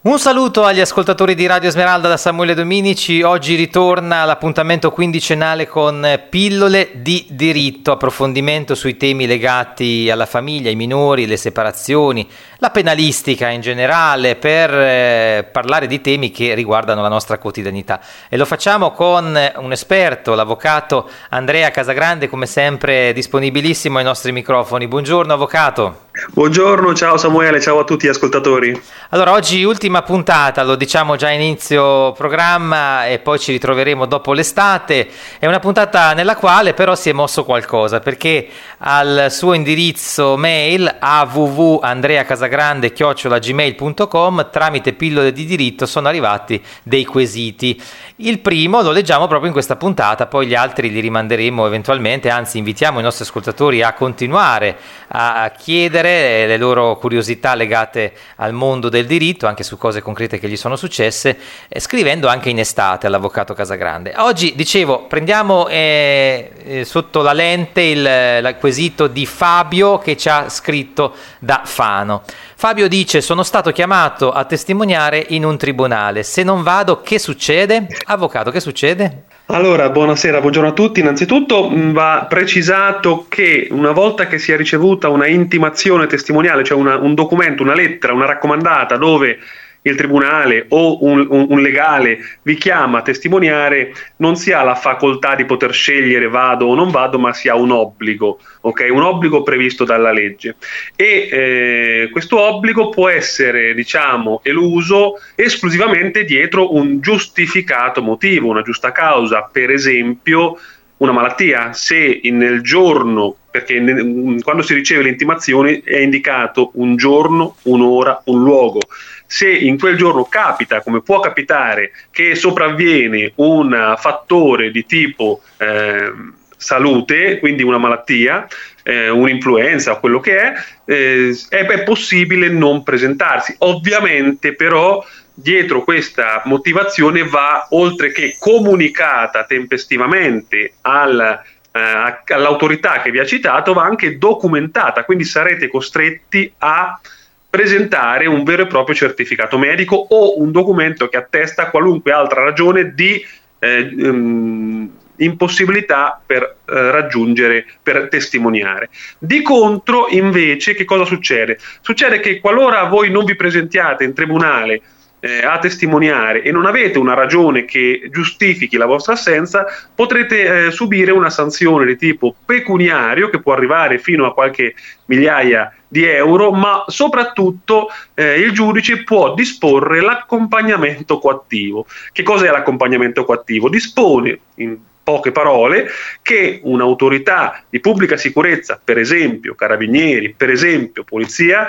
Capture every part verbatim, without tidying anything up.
Un saluto agli ascoltatori di Radio Smeralda da Samuele Dominici. Oggi ritorna l'appuntamento quindicennale con Pillole di diritto, approfondimento sui temi legati alla famiglia, ai minori, le separazioni, la penalistica in generale, per eh, parlare di temi che riguardano la nostra quotidianità. E lo facciamo con un esperto, l'avvocato Andrea Casagrande, come sempre disponibilissimo ai nostri microfoni. Buongiorno avvocato. Buongiorno, ciao Samuele, ciao a tutti gli ascoltatori. Allora, oggi ultima puntata, lo diciamo già inizio programma e poi ci ritroveremo dopo l'estate. È una puntata nella quale però si è mosso qualcosa, perché al suo indirizzo mail a w w w punto andrea casagrande chiocciola gmail punto com tramite Pillole di diritto sono arrivati dei quesiti. Il primo lo leggiamo proprio in questa puntata, poi gli altri li rimanderemo eventualmente, anzi invitiamo i nostri ascoltatori a continuare a chiedere le loro curiosità legate al mondo del diritto, anche su cose concrete che gli sono successe, eh, scrivendo anche in estate all'avvocato Casagrande. Oggi, dicevo, prendiamo eh, eh, sotto la lente il, il quesito di Fabio, che ci ha scritto da Fano. Fabio dice: sono stato chiamato a testimoniare in un tribunale, se non vado che succede? Avvocato, che succede? Allora, buonasera, buongiorno a tutti. Innanzitutto va precisato che una volta che sia ricevuta una intimazione testimoniale, cioè una, un documento, una lettera, una raccomandata dove il tribunale o un, un, un legale vi chiama a testimoniare, non si ha la facoltà di poter scegliere vado o non vado, ma si ha un obbligo, ok? Un obbligo previsto dalla legge. E eh, questo obbligo può essere, diciamo, eluso esclusivamente dietro un giustificato motivo, una giusta causa, per esempio una malattia. Se nel giorno, perché ne, quando si riceve l'intimazione è indicato un giorno, un'ora, un luogo. Se in quel giorno capita, come può capitare, che sopravviene un fattore di tipo eh, salute, quindi una malattia, eh, un'influenza o quello che è, eh, è, è possibile non presentarsi. Ovviamente però dietro questa motivazione va, oltre che comunicata tempestivamente al, eh, all'autorità che vi ha citato, va anche documentata, quindi sarete costretti a presentare un vero e proprio certificato medico o un documento che attesta qualunque altra ragione di eh, um, impossibilità per eh, raggiungere, per testimoniare. Di contro, invece, che cosa succede? Succede che qualora voi non vi presentiate in tribunale eh, a testimoniare e non avete una ragione che giustifichi la vostra assenza, potrete eh, subire una sanzione di tipo pecuniario che può arrivare fino a qualche migliaia di euro, ma soprattutto eh, il giudice può disporre l'accompagnamento coattivo. Che cos'è l'accompagnamento coattivo? Dispone, in poche parole, che un'autorità di pubblica sicurezza, per esempio carabinieri, per esempio polizia,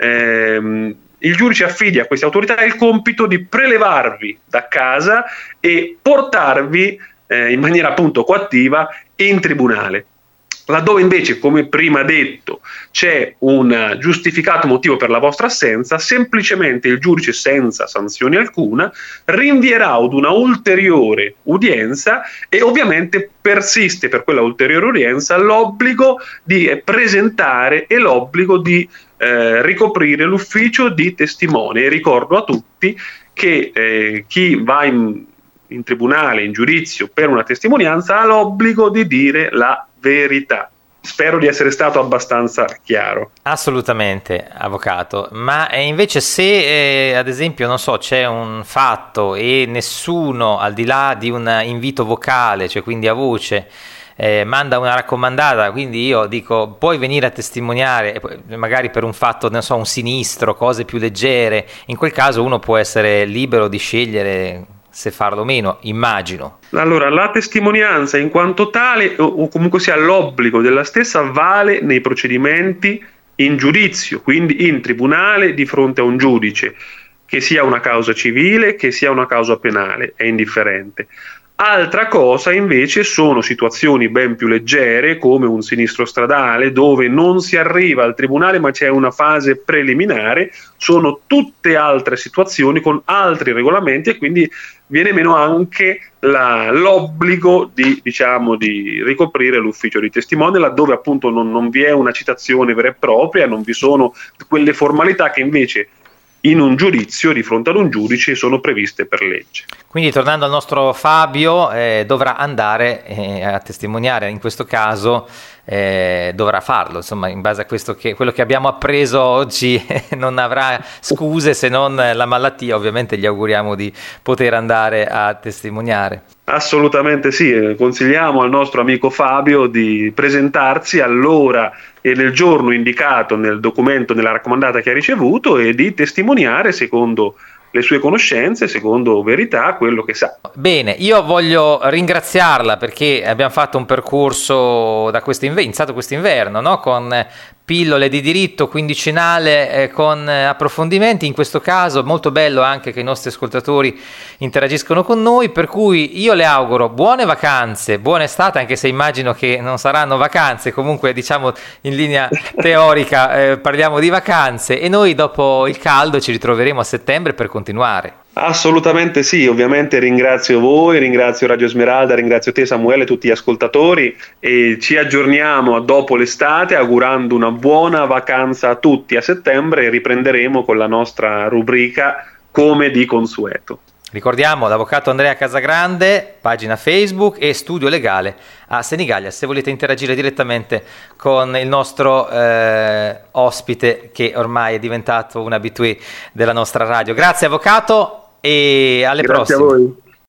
ehm, il giudice affidi a queste autorità il compito di prelevarvi da casa e portarvi eh, in maniera appunto coattiva in tribunale. Laddove invece, come prima detto, c'è un giustificato motivo per la vostra assenza, semplicemente il giudice, senza sanzione alcuna, rinvierà ad una ulteriore udienza e ovviamente persiste per quella ulteriore udienza l'obbligo di presentare e l'obbligo di eh, ricoprire l'ufficio di testimone. E ricordo a tutti che eh, chi va in, in tribunale, in giudizio per una testimonianza, ha l'obbligo di dire la verità. Spero di essere stato abbastanza chiaro. Assolutamente, avvocato. Ma eh, invece se eh, ad esempio, non so, c'è un fatto e nessuno, al di là di un invito vocale, cioè quindi a voce, eh, manda una raccomandata, quindi io dico puoi venire a testimoniare, magari per un fatto, non so, un sinistro, cose più leggere, in quel caso uno può essere libero di scegliere se farlo o meno, immagino. Allora, la testimonianza in quanto tale, o comunque sia l'obbligo della stessa, vale nei procedimenti in giudizio, quindi in tribunale di fronte a un giudice, che sia una causa civile, che sia una causa penale, è indifferente. Altra cosa invece sono situazioni ben più leggere, come un sinistro stradale dove non si arriva al tribunale ma c'è una fase preliminare. Sono tutte altre situazioni con altri regolamenti e quindi viene meno anche la, l'obbligo di, diciamo, di ricoprire l'ufficio di testimone, laddove appunto non, non vi è una citazione vera e propria, non vi sono quelle formalità che invece in un giudizio di fronte ad un giudice sono previste per legge. Quindi tornando al nostro Fabio, eh, dovrà andare eh, a testimoniare, in questo caso eh, dovrà farlo, insomma, in base a questo che, quello che abbiamo appreso oggi non avrà scuse se non la malattia. Ovviamente gli auguriamo di poter andare a testimoniare. Assolutamente sì, consigliamo al nostro amico Fabio di presentarsi all'ora e nel giorno indicato nel documento, nella raccomandata che ha ricevuto, e di testimoniare secondo le sue conoscenze, secondo verità, quello che sa. Bene, io voglio ringraziarla perché abbiamo fatto un percorso da quest'inverno, iniziato quest'inverno, no? Con pillole di diritto quindicinale eh, con approfondimenti. In questo caso molto bello anche che i nostri ascoltatori interagiscono con noi, per cui io le auguro buone vacanze, buona estate, anche se immagino che non saranno vacanze, comunque diciamo in linea teorica eh, parliamo di vacanze, e noi dopo il caldo ci ritroveremo a settembre per continuare. Assolutamente sì, ovviamente ringrazio voi, ringrazio Radio Smeralda, ringrazio te Samuele e tutti gli ascoltatori, e ci aggiorniamo a dopo l'estate augurando una buona vacanza a tutti. A settembre riprenderemo con la nostra rubrica come di consueto. Ricordiamo l'avvocato Andrea Casagrande, pagina Facebook e studio legale a Senigallia, se volete interagire direttamente con il nostro eh, ospite che ormai è diventato un habitué della nostra radio. Grazie avvocato e alle Grazie prossime. a voi.